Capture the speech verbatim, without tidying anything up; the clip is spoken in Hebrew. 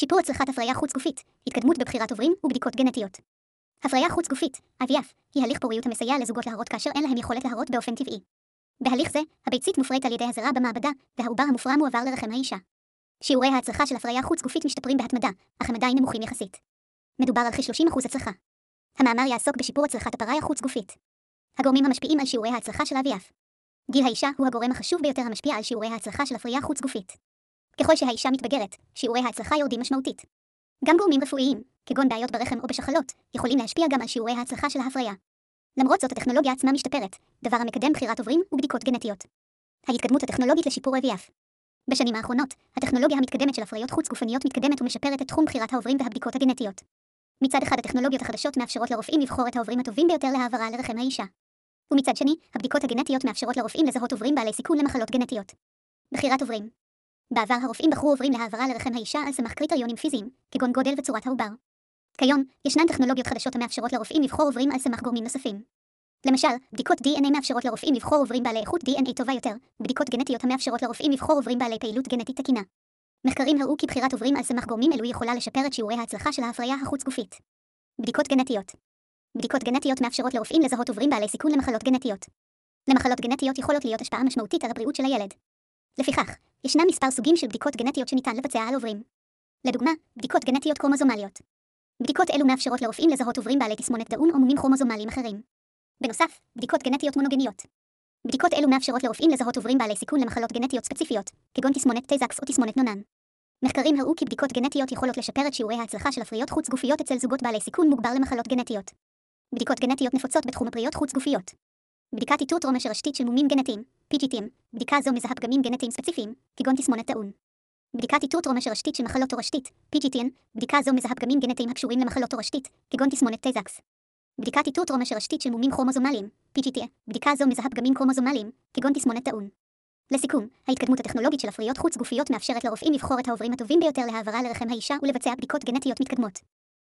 שיפור הצלחת הפריה חוץ-גופית, התקדמות בבחירת עוברים ובדיקות גנטיות. הפריה חוץ-גופית, איי וי אף, היא הליך פוריות המסייע לזוגות להרות כאשר אין להם יכולת להרות באופן טבעי. בהליך זה, הביצית מופרית על ידי הזרע במעבדה, והעובר המופרע מועבר לרחם האישה. שיעורי ההצלחה של הפריה חוץ-גופית משתפרים בהתמדה, אך הם עדיין נמוכים יחסית. מדובר על כ-שלושים אחוז הצלחה. המאמר יעסוק בשיפור הצלחת הפריה חוץ-גופית. הגורמים המשפיעים על שיעורי ההצלחה של איי וי אף. גיל האישה הוא הגורם החשוב ביותר המשפיע על שיעורי ההצלחה של הפריה חוץ-גופית. ככל שהאישה מתבגרת, שיעורי ההצלחה יורדים משמעותית. גם גורמים רפואיים, כגון בעיות ברחם או בשחלות, יכולים להשפיע גם על שיעורי ההצלחה של ההפריה. למרות זאת, הטכנולוגיה עצמה משתפרת, דבר המקדם בחירת עוברים ובדיקות גנטיות. ההתקדמות הטכנולוגית לשיפור איי וי אף. בשנים האחרונות, הטכנולוגיה המתקדמת של הפריות חוץ-גופניות מתקדמת ומשפרת את תחום בחירת העוברים והבדיקות הגנטיות. מצד אחד, הטכנולוגיות החדשות מאפשרות לרופאים לבחור את העוברים הטובים ביותר להעברה לרחם האישה. ומצד שני, הבדיקות הגנטיות מאפשרות לרופאים לזהות עוברים בעלי סיכון למחלות גנטיות. בחירת עוברים. בעבר הרופאים בחרו עוברים להעברה לרחם האישה על סמך קריטריונים פיזיים, כגון גודל וצורת העובר. כיום, ישנן טכנולוגיות חדשות המאפשרות לרופאים לבחור עוברים על סמך גורמים נוספים. למשל, בדיקות די אן איי מאפשרות לרופאים לבחור עוברים בעלי איכות די אן איי טובה יותר, בדיקות גנטיות המאפשרות לרופאים לבחור עוברים בעלי פעילות גנטית תקינה. מחקרים הראו כי בחירת עוברים על סמך גורמים אלו יכולה לשפר את שיעורי ההצלחה של ההפריה החוץ-גופית. בדיקות גנטיות. בדיקות גנטיות מאפשרות לרופאים לזהות עוברים בעלי סיכון למחלות גנטיות. למחלות גנטיות יכולות להיות השפעה משמעותית על הבריאות של הילד. לפיכך, ישנם מספר סוגים של בדיקות גנטיות שניתן לבצע על עוברים. לדוגמה, בדיקות גנטיות קרומוזומליות. בדיקות אלו מאפשרות לרופאים לזהות עוברים בעלי תסמונת דאון או מומים כרומוזומליים אחרים. בנוסף, בדיקות גנטיות מונוגניות. בדיקות אלו מאפשרות לרופאים לזהות עוברים בעלי סיכון למחלות גנטיות ספציפיות, כגון תסמונת טייזקס או תסמונת נונן. מחקרים הראו כי בדיקות גנטיות יכולות לשפר את שיעורי ההצלחה של הפריות חוץ-גופיות אצל זוגות בעלי סיכון מוגבר למחלות גנטיות. בדיקות גנטיות נפוצות בתחום הפריות חוץ-גופיות. בדיקת איתור טרום השרשתית של מומים גנטיים, פי ג'י טי אם, בדיקה זו מזהה פגמים גנטיים ספציפיים, כגון תסמונת דאון. בדיקת איתור טרום השרשתית של מחלות תורשתית, פי ג'י טי אן, בדיקה זו מזהה פגמים גנטיים הקשורים למחלות תורשתית, כגון תסמונת טייזקס. בדיקת איתור טרום השרשתית של מומים כרומוזומליים, פי ג'י טי, בדיקה זו מזהה פגמים כרומוזומליים, כגון תסמונת דאון. לסיכום, ההתקדמות הטכנולוגית של הפריות חוץ-גופיות מאפשרת לרופאים לבחור את העוברים הטובים ביותר להעברה לרחם האישה ולבצע בדיקות גנטיות מתקדמות.